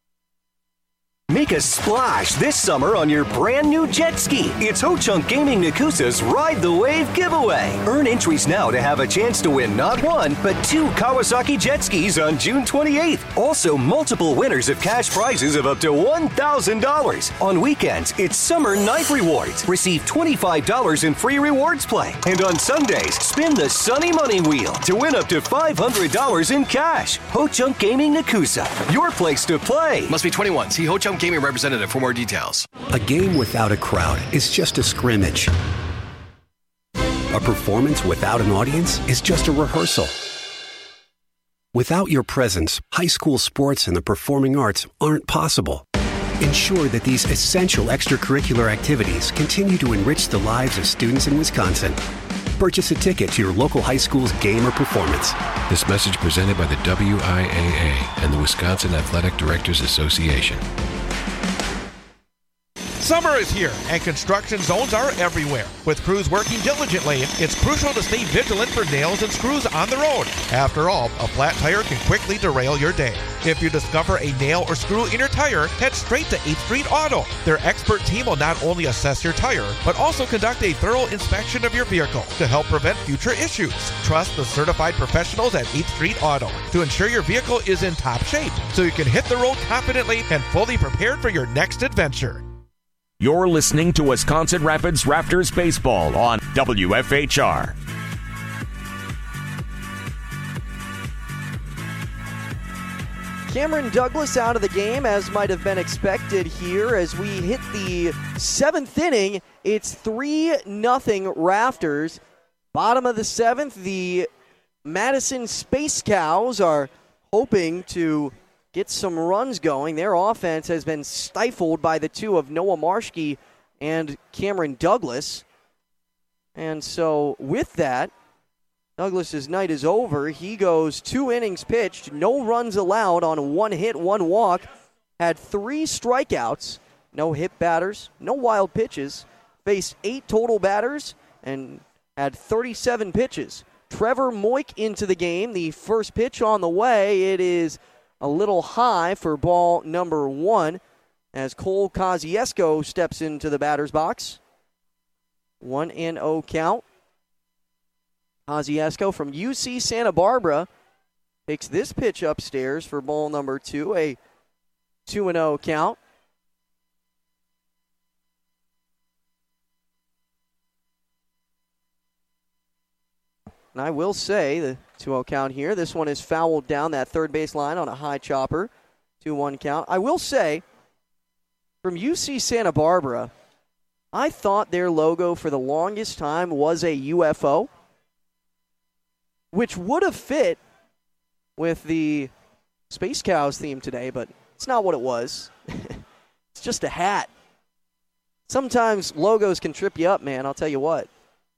Make a splash this summer on your brand new jet ski. It's Ho-Chunk Gaming Nakusa's Ride the Wave giveaway. Earn entries now to have a chance to win not 1, but 2 Kawasaki jet skis on June 28th. Also, multiple winners of cash prizes of up to $1,000. On weekends, it's Summer Night Rewards. Receive $25 in free rewards play. And on Sundays, spin the Sunny Money Wheel to win up to $500 in cash. Ho-Chunk Gaming Nakusa, your place to play. Must be 21. See Ho-Chunk Gaming representative for more details. A game without a crowd is just a scrimmage. A performance without an audience is just a rehearsal. Without your presence, high school sports and the performing arts aren't possible. Ensure that these essential extracurricular activities continue to enrich the lives of students in Wisconsin. Purchase a ticket to your local high school's game or performance. This message presented by the WIAA and the Wisconsin Athletic Directors Association. Summer is here, and construction zones are everywhere. With crews working diligently, it's crucial to stay vigilant for nails and screws on the road. After all, a flat tire can quickly derail your day. If you discover a nail or screw in your tire, head straight to 8th Street Auto. Their expert team will not only assess your tire, but also conduct a thorough inspection of your vehicle to help prevent future issues. Trust the certified professionals at 8th Street Auto to ensure your vehicle is in top shape, so you can hit the road confidently and fully prepared for your next adventure. You're listening to Wisconsin Rapids Raptors Baseball on WFHR. Cameron Douglas out of the game, as might have been expected here. As we hit the 7th inning, it's 3-0 Rafters. Bottom of the 7th, the Madison Space Cows are hoping to get some runs going. Their offense has been stifled by the two of Noah Marschke and Cameron Douglas. And so with that, Douglas's night is over. He goes 2 innings pitched, no runs allowed on 1 hit, 1 walk, had 3 strikeouts, no hit batters, no wild pitches, faced 8 total batters, and had 37 pitches. Trevor Moik into the game. The first pitch on the way. It is a little high for ball number 1 as Cole Kosciuszko steps into the batter's box. 1-0 count. Kosciuszko from UC Santa Barbara takes this pitch upstairs for ball number 2, a 2-0 count. And I will say, the 2-0 count here, this one is fouled down that third base line on a high chopper. 2-1 count. I will say, from UC Santa Barbara, I thought their logo for the longest time was a UFO, which would have fit with the Space Cows theme today, but it's not what it was. It's just a hat. Sometimes logos can trip you up, man, I'll tell you what.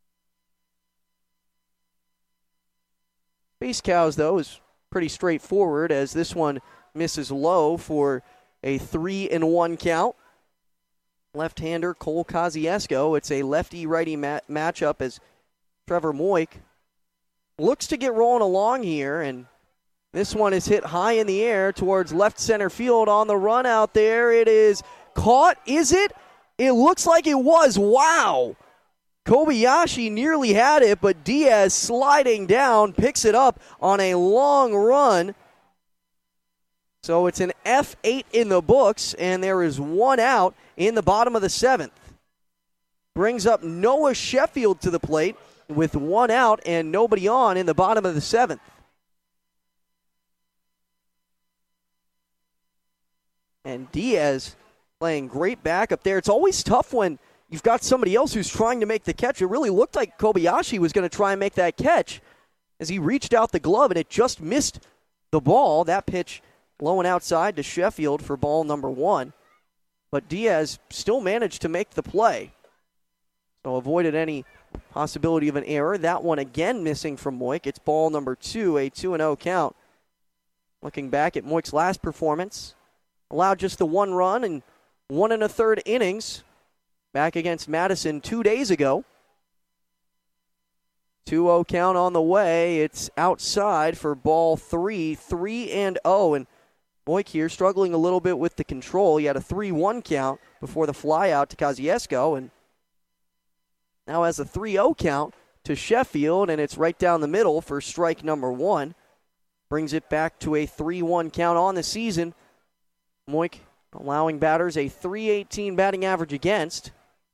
Space Cows, though, is pretty straightforward as this one misses low for a 3-1 count. Left-hander Cole Kosciuszko. It's a lefty-righty matchup as Trevor Moik looks to get rolling along here, and this one is hit high in the air towards left center field on the run out there. It is caught. Is it? It looks like it was. Wow. Kobayashi nearly had it, but Diaz sliding down picks it up on a long run. So it's an F8 in the books, and there is 1 out in the bottom of the 7th. Brings up Noah Sheffield to the plate with 1 out and nobody on in the bottom of the 7th. And Diaz playing great backup there. It's always tough when you've got somebody else who's trying to make the catch. It really looked like Kobayashi was going to try and make that catch as he reached out the glove, and it just missed the ball. That pitch low and outside to Sheffield for ball number 1. But Diaz still managed to make the play. So avoided any possibility of an error. That one again missing from Moik. It's ball number 2, a 2-0 count. Looking back at Moik's last performance, allowed just the 1 run in 1 1/3 innings. Back against Madison 2 days ago. 2-0 count on the way. It's outside for ball 3, 3-0. And Moik here struggling a little bit with the control. He had a 3-1 count before the fly out to Kosciuszko, and now has a 3-0 count to Sheffield, and it's right down the middle for strike number 1. Brings it back to a 3-1 count on the season. Moik allowing batters a .318 batting average against.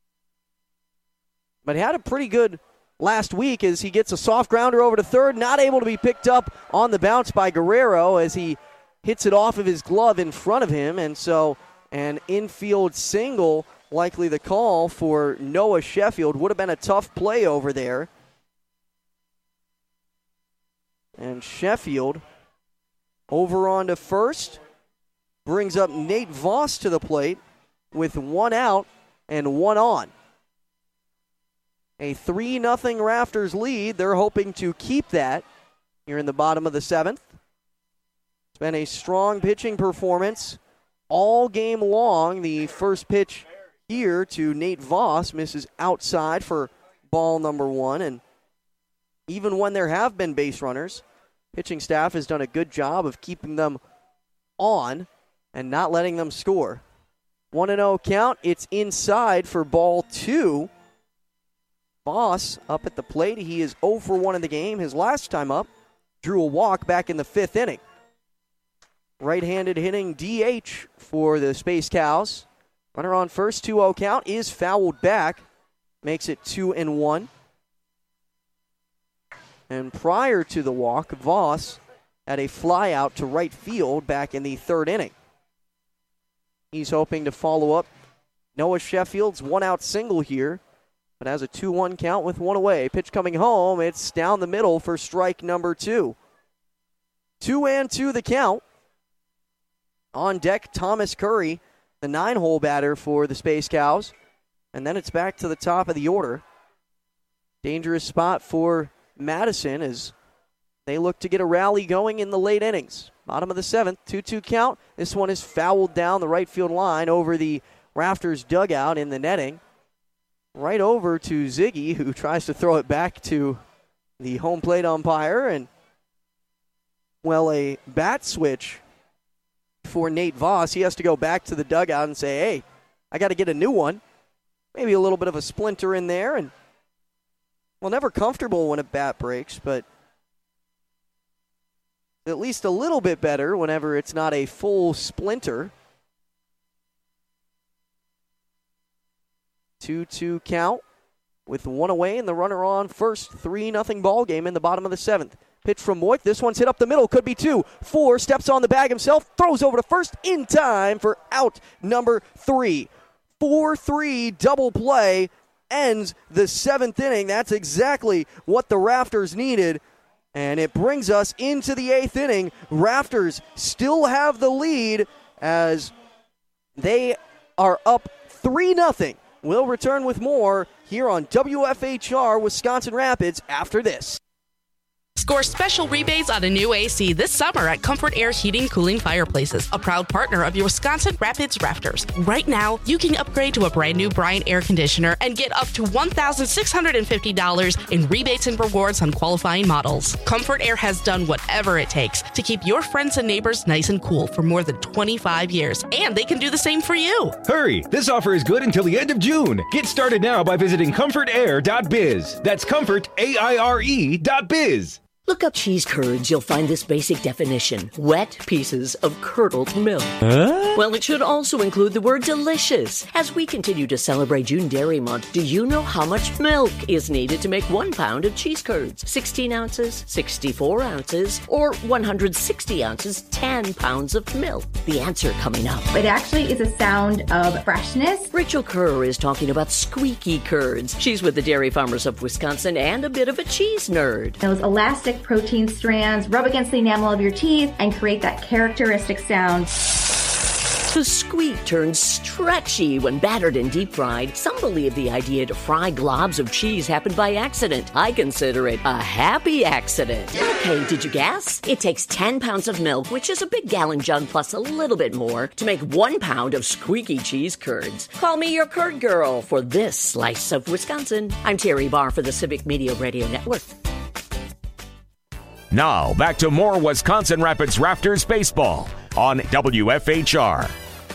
But had a pretty good last week as he gets a soft grounder over to third, not able to be picked up on the bounce by Guerrero as he hits it off of his glove in front of him, and so an infield single likely the call for Noah Sheffield. Would have been a tough play over there. And Sheffield over onto first, brings up Nate Voss to the plate with 1 out and 1 on. A 3-0 Rafters lead. They're hoping to keep that here in the bottom of the 7th. It's been a strong pitching performance all game long. The first pitch here to Nate Voss, misses outside for ball number 1. And even when there have been base runners, pitching staff has done a good job of keeping them on and not letting them score. 1-0 count. It's inside for ball 2. Voss up at the plate. He is 0 for 1 in the game. His last time up, drew a walk back in the 5th inning. Right-handed hitting DH for the Space Cows. Runner on first, 2-0 count, is fouled back. Makes it 2-1. And prior to the walk, Voss had a fly out to right field back in the 3rd inning. He's hoping to follow up Noah Sheffield's 1-out single here, but has a 2-1 count with 1 away. Pitch coming home. It's down the middle for strike number 2. 2-2 the count. On deck, Thomas Curry, the 9-hole batter for the Space Cows. And then it's back to the top of the order. Dangerous spot for Madison as they look to get a rally going in the late innings. Bottom of the 7th, 2-2 count. This one is fouled down the right field line over the Rafters dugout in the netting. Right over to Ziggy, who tries to throw it back to the home plate umpire. And, well, a bat switch for Nate Voss. He has to go back to the dugout and say, hey, I got to get a new one. Maybe a little bit of a splinter in there. And, well, never comfortable when a bat breaks, but at least a little bit better whenever it's not a full splinter. 2-2 count with 1 away and the runner on first. 3-0 ball game in the bottom of the 7th. Pitch from Moik. This one's hit up the middle. Could be 2. 4 steps on the bag himself. Throws over to first in time for out number 3. 4-3 double play ends the 7th inning. That's exactly what the Rafters needed. And it brings us into the 8th inning. Rafters still have the lead as they are up 3-0. We'll return with more here on WFHR Wisconsin Rapids after this. Score special rebates on a new AC this summer at Comfort Air Heating Cooling Fireplaces, a proud partner of your Wisconsin Rapids Rafters. Right now, you can upgrade to a brand new Bryant air conditioner and get up to $1,650 in rebates and rewards on qualifying models. Comfort Air has done whatever it takes to keep your friends and neighbors nice and cool for more than 25 years, and they can do the same for you. Hurry! This offer is good until the end of June. Get started now by visiting comfortair.biz. That's comfortaire.biz. Look up cheese curds. You'll find this basic definition. Wet pieces of curdled milk. Huh? Well, it should also include the word delicious. As we continue to celebrate June Dairy Month, do you know how much milk is needed to make 1 pound of cheese curds? 16 ounces, 64 ounces, or 160 ounces, 10 pounds of milk? The answer coming up. It actually is a sound of freshness. Rachel Kerr is talking about squeaky curds. She's with the Dairy Farmers of Wisconsin and a bit of a cheese nerd. Those elastic protein strands rub against the enamel of your teeth and create that characteristic sound. The squeak turns stretchy when battered and deep fried. Some believe the idea to fry globs of cheese happened by accident. I consider it a happy accident. Okay, did you guess? It takes 10 pounds of milk, which is a big gallon jug plus a little bit more, to make 1 pound of squeaky cheese curds. Call me your curd girl for this slice of Wisconsin. I'm Terry Barr for the Civic Media Radio Network. Now, back to more Wisconsin Rapids Rafters baseball on WFHR.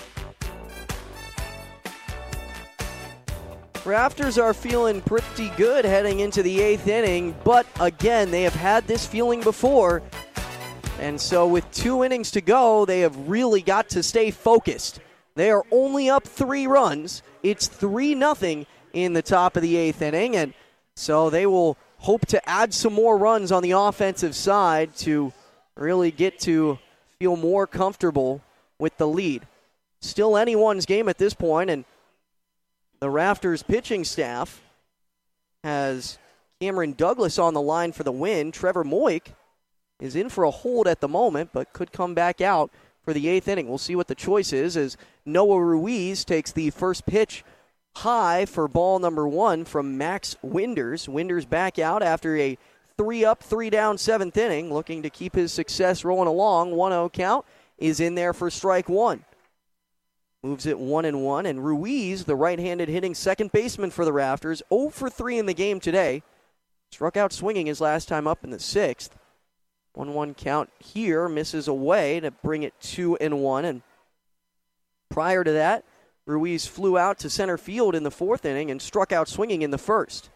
Rafters are feeling pretty good heading into the 8th inning, but again, they have had this feeling before. And so with 2 innings to go, they have really got to stay focused. They are only up 3 runs. It's 3-0 in the top of the 8th inning, and so they will hope to add some more runs on the offensive side to really get to feel more comfortable with the lead. Still anyone's game at this point, and the Rafters pitching staff has Cameron Douglas on the line for the win. Trevor Moik is in for a hold at the moment, but could come back out for the 8th inning. We'll see what the choice is as Noah Ruiz takes the first pitch high for ball number 1 from Max Winders. Winders back out after a 3-up, 3-down 7th inning, looking to keep his success rolling along. 1-0 count is in there for strike 1. moves it 1-1. And Ruiz, the right-handed hitting second baseman for the Rafters, 0 for 3 in the game today. Struck out swinging his last time up in the 6th. 1-1 count here, misses away to bring it 2-1. And prior to that, Ruiz flew out to center field in the 4th inning and struck out swinging in the 1st.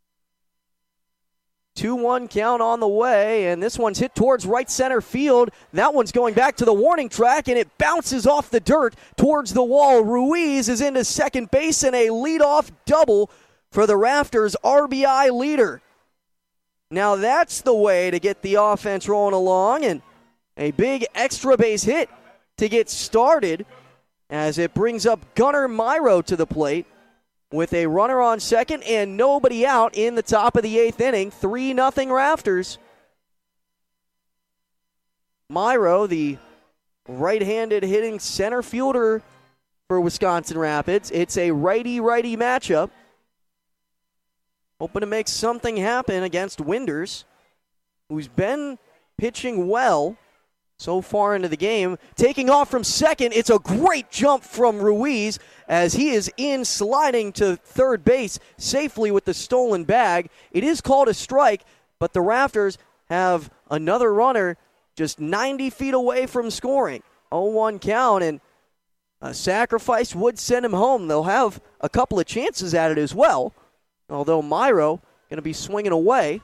2-1 count on the way, and this one's hit towards right center field. That one's going back to the warning track, and it bounces off the dirt towards the wall. Ruiz is into second base, and a leadoff double for the Rafters' RBI leader. Now that's the way to get the offense rolling along, and a big extra base hit to get started as it brings up Gunnar Myro to the plate with a runner on second and nobody out in the top of the 8th inning. 3-0 Rafters. Myro, the right-handed hitting center fielder for Wisconsin Rapids. It's a righty-righty matchup. Hoping to make something happen against Winders, who's been pitching well so far into the game. Taking off from second, it's a great jump from Ruiz as he is in sliding to third base safely with the stolen bag. It is called a strike, but the Rafters have another runner just 90 feet away from scoring. 0-1 count, and a sacrifice would send him home. They'll have a couple of chances at it as well, although Myro going to be swinging away.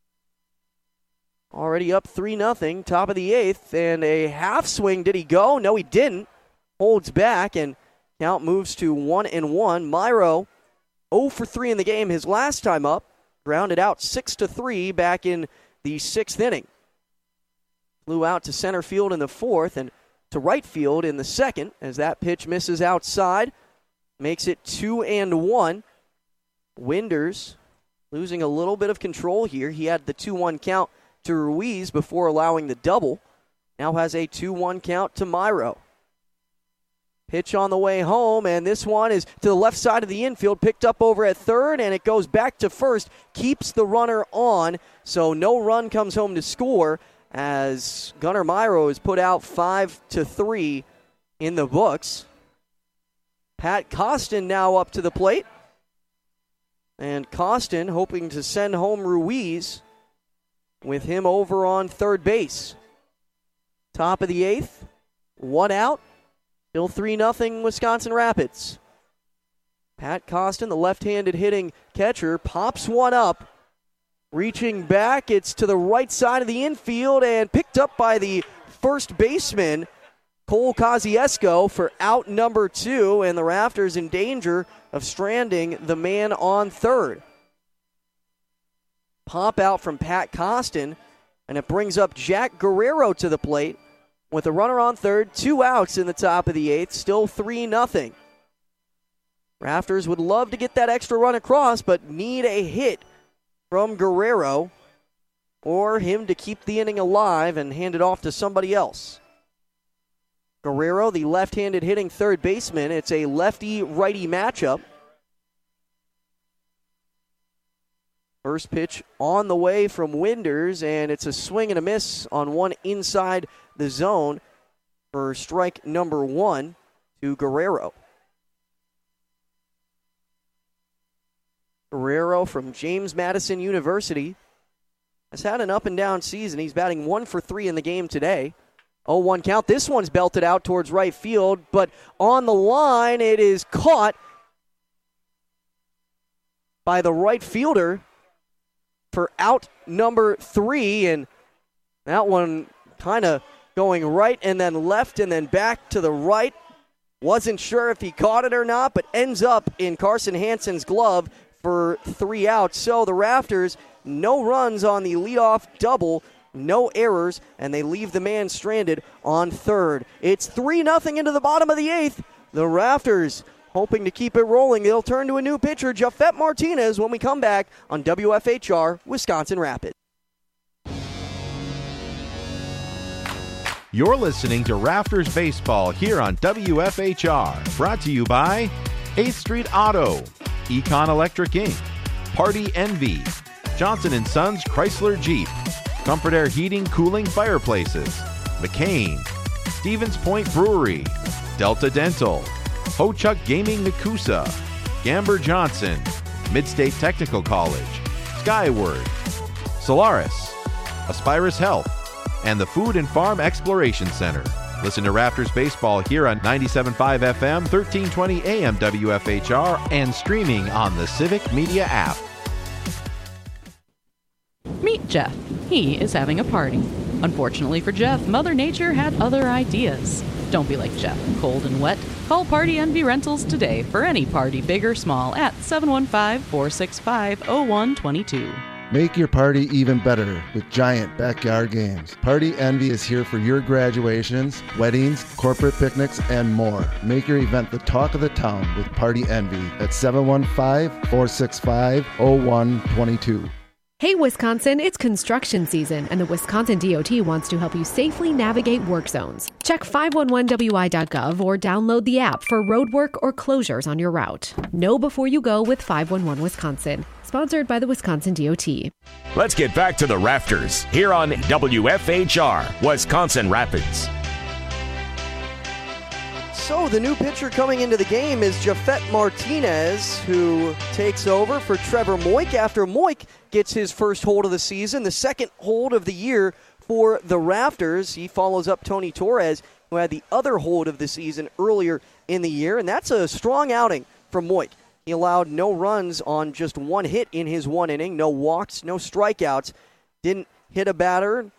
Already up 3-0, top of the 8th, and a half swing. Did he go? No, he didn't. Holds back, and count moves to 1-1. Myro, 0 for 3 in the game his last time up. Grounded out 6-3 back in the 6th inning. Flew out to center field in the 4th and to right field in the 2nd as that pitch misses outside. Makes it 2-1. Winders losing a little bit of control here. He had the 2-1 count to Ruiz before allowing the double. Now has a 2-1 count to Myro. Pitch on the way home, and this one is to the left side of the infield, picked up over at third, and it goes back to first, keeps the runner on, so no run comes home to score as Gunnar Myro is put out 5-3 in the books. Pat Costin now up to the plate, and Costin hoping to send home Ruiz with him over on third base. Top of the 8th, 1 out. Still 3-0 Wisconsin Rapids. Pat Costin, the left-handed hitting catcher, pops one up. Reaching back, it's to the right side of the infield and picked up by the first baseman, Cole Kosciuszko, for out number 2, and the Rafters in danger of stranding the man on third. Pop out from Pat Costin, and it brings up Jack Guerrero to the plate with a runner on third, 2 outs in the top of the 8th, still 3-0. Rafters would love to get that extra run across, but need a hit from Guerrero or him to keep the inning alive and hand it off to somebody else. Guerrero, the left-handed hitting third baseman, it's a lefty-righty matchup. First pitch on the way from Winders, and it's a swing and a miss on one inside the zone for strike number 1 to Guerrero. Guerrero from James Madison University has had an up-and-down season. He's batting 1 for 3 in the game today. 0-1 count. This one's belted out towards right field, but on the line it is caught by the right fielder for out number 3, and that one kind of going right and then left and then back to the right. Wasn't sure if he caught it or not, but ends up in Carson Hansen's glove for 3 outs. So the Rafters, no runs on the leadoff double, no errors, and they leave the man stranded on third. It's 3-0 into the bottom of the 8th. The Rafters hoping to keep it rolling. They'll turn to a new pitcher, Jafet Martinez, when we come back on WFHR Wisconsin Rapids. You're listening to Rafters Baseball here on WFHR. Brought to you by 8th Street Auto, Econ Electric Inc., Party Envy, Johnson & Sons Chrysler Jeep, Comfort Air Heating, Cooling Fireplaces, McCain, Stevens Point Brewery, Delta Dental, Ho-Chunk Gaming Nakusa, Gamber Johnson, Midstate Technical College, Skyward, Solaris, Aspirus Health, and the Food and Farm Exploration Center. Listen to Raptors Baseball here on 97.5 FM, 1320 AM WFHR, and streaming on the Civic Media app. Meet Jeff. He is having a party. Unfortunately for Jeff, Mother Nature had other ideas. Don't be like Jeff, cold and wet. Call Party Envy Rentals today for any party, big or small, at 715-465-0122. Make your party even better with Giant Backyard Games. Party Envy is here for your graduations, weddings, corporate picnics, and more. Make your event the talk of the town with Party Envy at 715-465-0122. Hey Wisconsin, it's construction season, and the Wisconsin DOT wants to help you safely navigate work zones. Check 511wi.gov or download the app for road work or closures on your route. Know before you go with 511 Wisconsin. Sponsored by the Wisconsin DOT. Let's get back to the Rafters here on WFHR, Wisconsin Rapids. So the new pitcher coming into the game is Jafet Martinez, who takes over for Trevor Moik after Moik gets his first hold of the season, the second hold of the year for the Rafters. He follows up Tony Torres, who had the other hold of the season earlier in the year, and that's a strong outing from Moik. He allowed no runs on just one hit in his one inning, no walks, no strikeouts, didn't hit a batter,